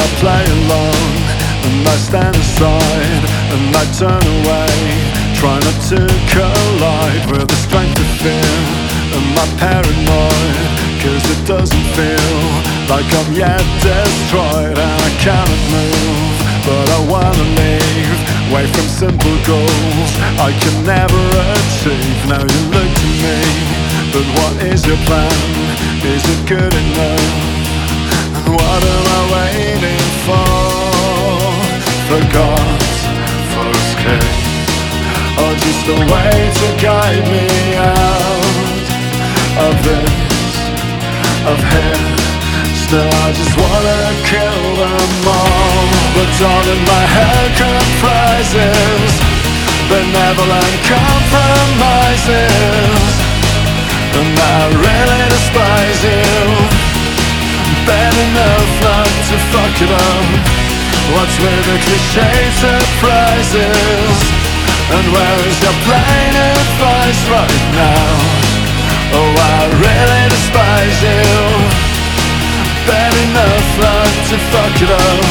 play along, and I stand aside, and I turn away, try not to collide with the strength of fear. Am I paranoid? Cause it doesn't feel like I'm yet destroyed, and I cannot move, but I wanna leave, away from simple goals I can never achieve. Now you look to me, but what is your plan? Is it good enough? What am I waiting for? For God, for escape, or just a way to guide me out of this, of here. Still I just wanna kill them all, but all in my head comprises benevolent compromises, and I really despise you. Bad enough not to fuck it up. What's with the cliche surprises? And where is your plain advice right now? Oh, I really despise you. Bad enough not to fuck it up.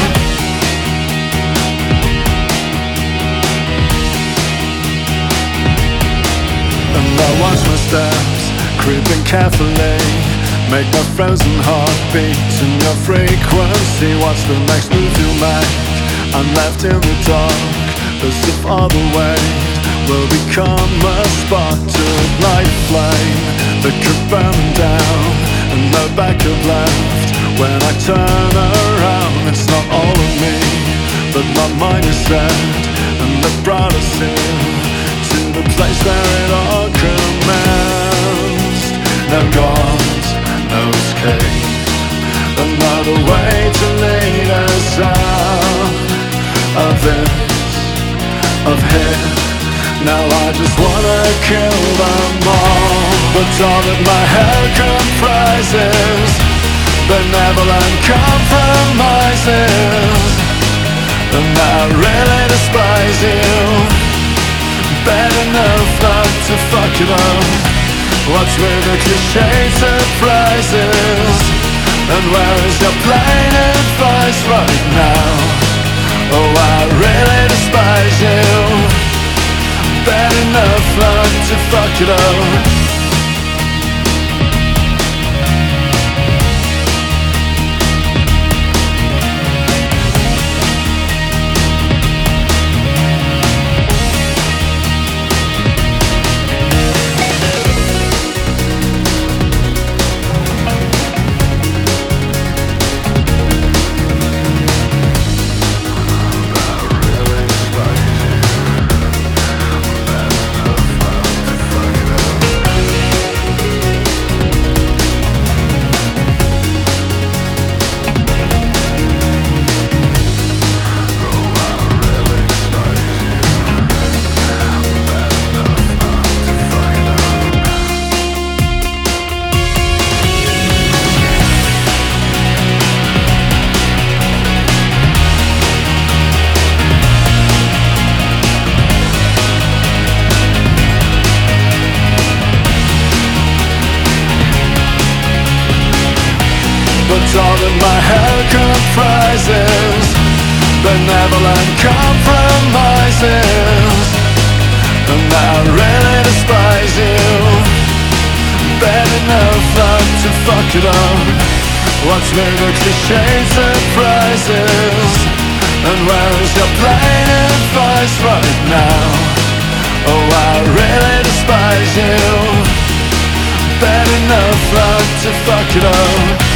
And I watch my steps creeping carefully, make my frozen heart beat in your frequency. What's the next move you make? I'm left in the dark, as if all the weight will become a spark to ignite a flame that could burn me down, and no backup left when I turn around. It's not all of me, but my mind is set, and that brought us here to the place where it all commenced. Now God, no escape, another way to lead us out of this, of here. Now I just wanna kill them all, but all that my head comprises benevolent compromises, and I really despise you. Bad enough not to fuck it up. What's with the cliche surprises? And where is your plain advice right now? Oh, I really despise you. Bad enough not to fuck it up. But all that my head comprises benevolent compromises, and I really despise you. Bad enough not to fuck it up. What's with the cliche surprises? And where is your plain advice right now? Oh, I really despise you. Bad enough not to fuck it up.